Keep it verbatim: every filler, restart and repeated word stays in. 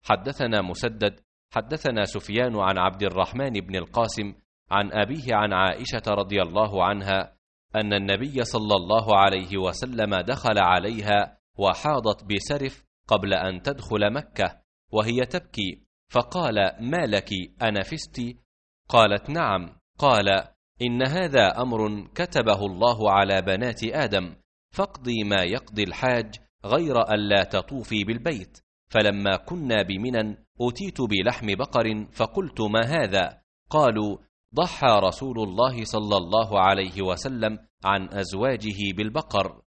حدثنا مسدد حدثنا سفيان عن عبد الرحمن بن القاسم عن أبيه عن عائشة رضي الله عنها أن النبي صلى الله عليه وسلم دخل عليها وحاضت بسرف قبل أن تدخل مكة وهي تبكي، فقال: ما لك أنفست؟ قالت: نعم. قال: إن هذا أمر كتبه الله على بنات آدم، فاقضي ما يقضي الحاج غير أن لا تطوفي بالبيت. فلما كنا بمنى أتيت بلحم بقر فقلت: ما هذا؟ قالوا: ضحى رسول الله صلى الله عليه وسلم عن أزواجه بالبقر.